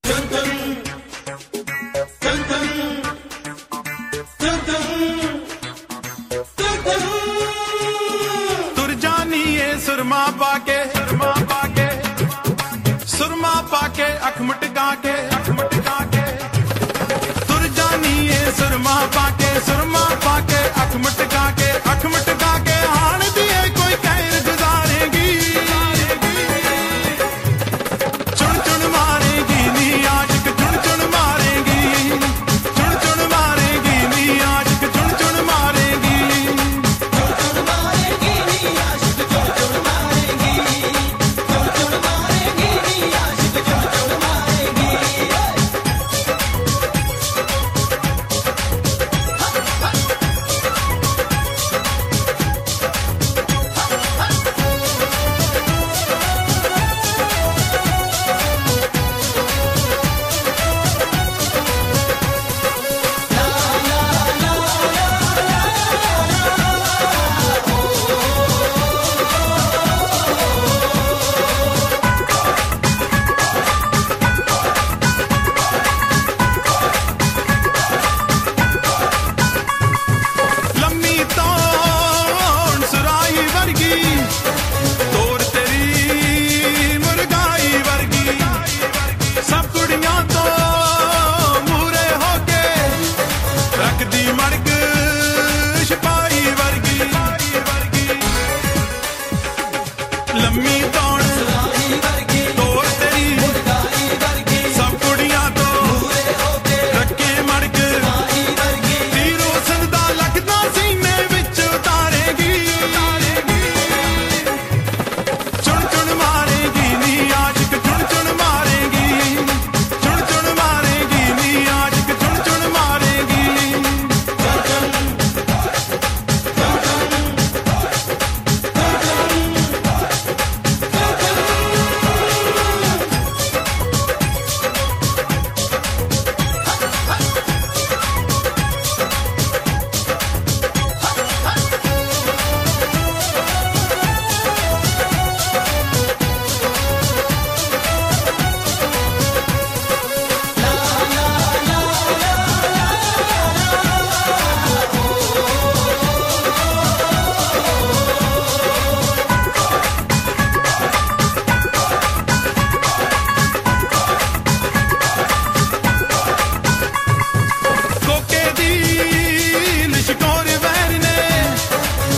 सुरमा पाके अख मटका के तुर जानी है सुरमा पाके अख मटका के हाण दिए कोई कहर गुजारेगी चुन चुन मारेगी नी आशिक चुन चुन मारेगी नी आशिक चुन चुन मारेगी लम्मी तौड़ तोड़ तेरी सब कुड़ियां तो रखे मड़क तीरों सदा लगदा सीने विच उतारेगी चुन चुन मारेगी नी आशिक चुन चुन मारेगी नी आशिक चुन चुन मारेगी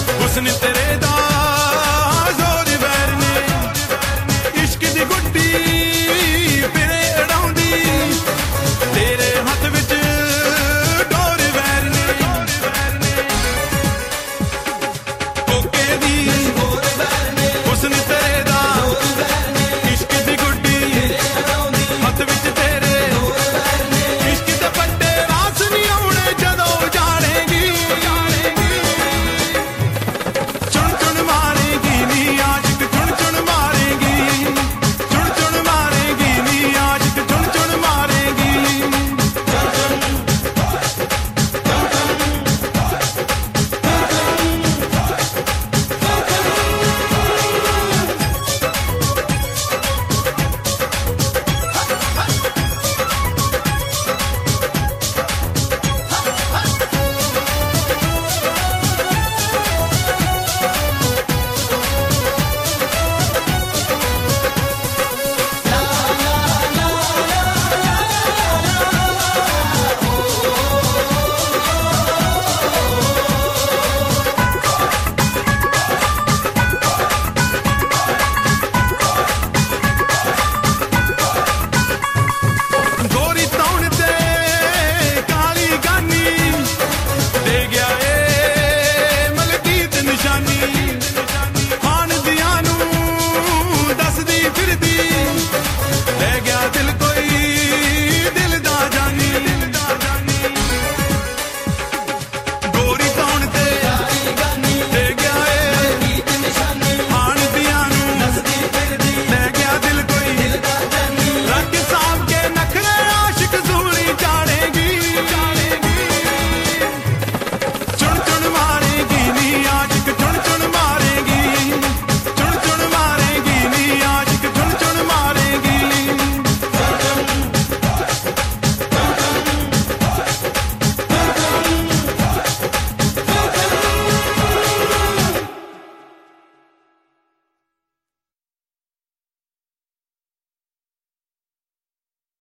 तेरे दा जोर वैर ने इश्क दी गुड्डी